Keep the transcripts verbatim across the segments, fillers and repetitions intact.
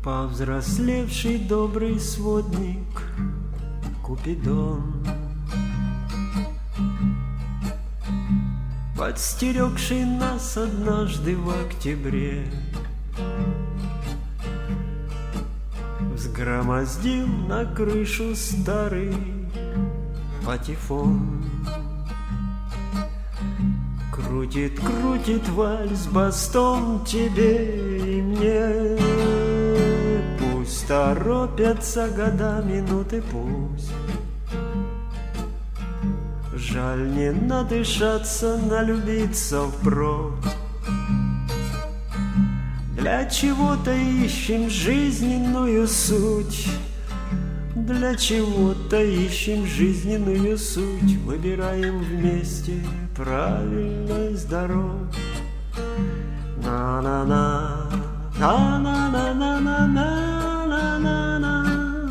Повзрослевший добрый сводник Купидон, подстерегший нас однажды в октябре, взгромоздил на крышу старый патефон. Крутит, крутит вальс бастон тебе и мне. Пусть торопятся года, минуты пусть. Жаль не надышаться, налюбиться впрок. Для чего-то ищем жизненную суть. Для чего-то ищем жизненную суть. Выбираем вместе правильность дорог. На-на-на, на-на-на-на-на-на-на-на-на,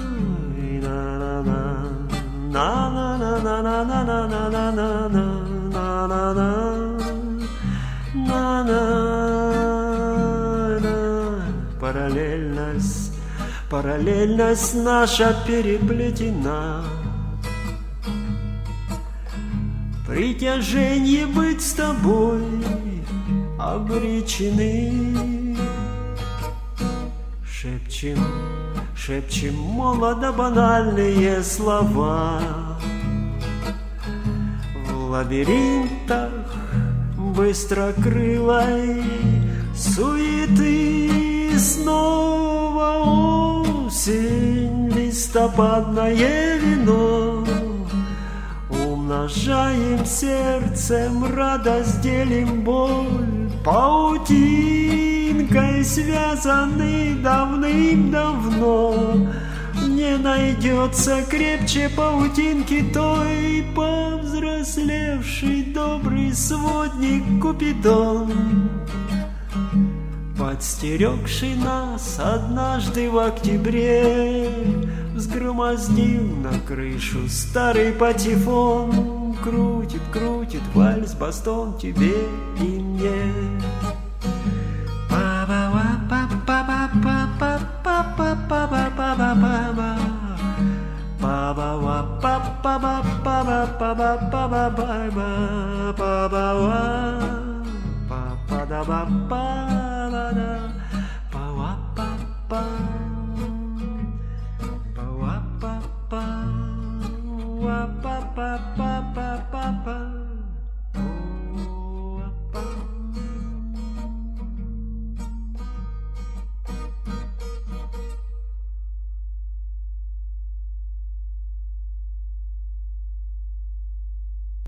на-на-на-на-на-на-на-на-на-на-на-на. Параллельность, параллельность наша переплетена. Притяжение быть с тобой обречены. Шепчем, шепчем молодо-банальные слова. В лабиринтах быстрокрылой суеты снова осень, листопадное вино. Умножаем сердцем радость, делим боль, паутинкой связаны давным-давно. Не найдется крепче паутинки той. Повзрослевший добрый сводник Купидон, подстерегший нас однажды в октябре, взгромоздил на крышу старый патефон. Крутит, крутит вальс бастон тебе и мне. Па-па-па.